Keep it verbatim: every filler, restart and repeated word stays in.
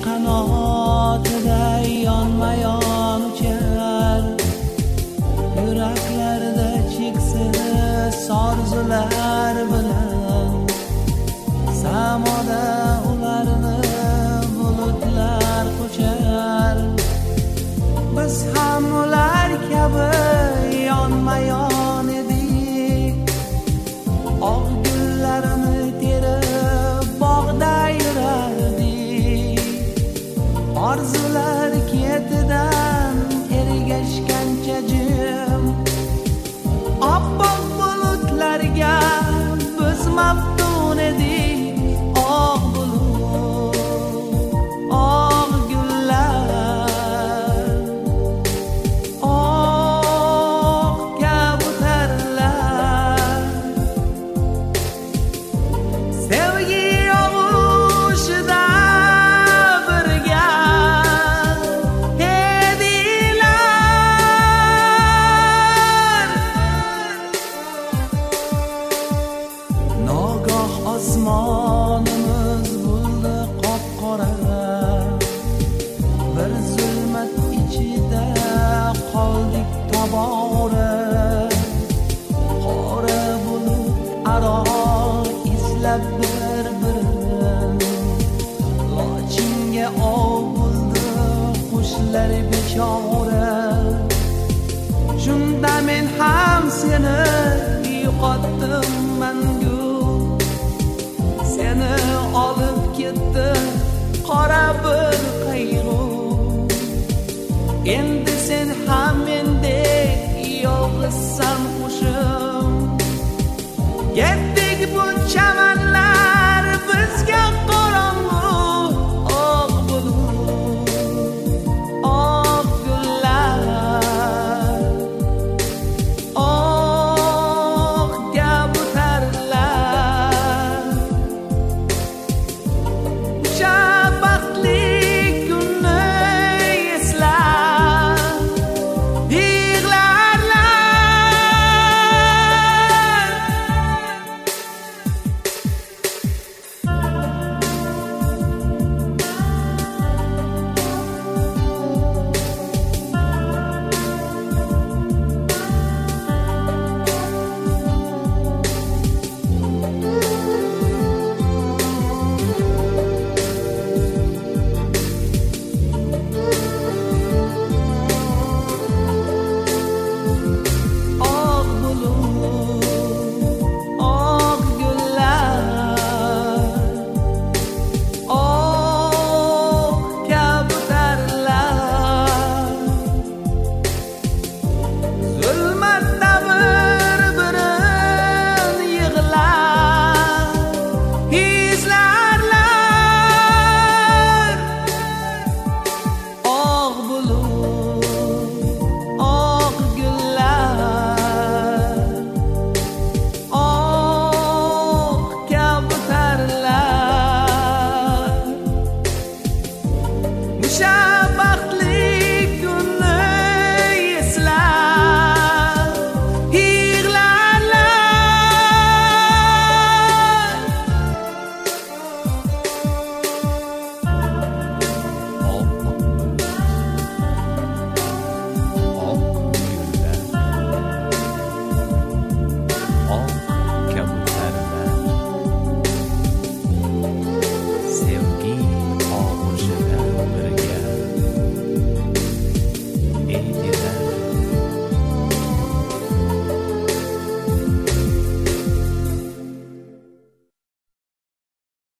qanotida yonma-yon uchar, yuraklarda cheksiz orzular bilan, samoda ularni bulutlar quchar. Biz ham ular kabi yonma-yon edik, oq gullarini terib bog'da yurardik. Orzular ketidan ergashgancha jim, oppoq bulutlarga biz maftun edik. Oq bulut, oq gullar, oq kabutarlar, sevgi yog'ushida birga edilar. Nogoh osmonimiz bo'ldi qop-qora, bir zulmat ichida qoldik tobora. Qora bulut aro izlab bir-birin, lochinga ov bo'ldi qushlar bechora. Shunda men ham seni yo'qotdim mangu, seni olib ketdi qora bir qayg'u. Endi sen ham mendek yolg'izsan qushim, ketdik bu chaman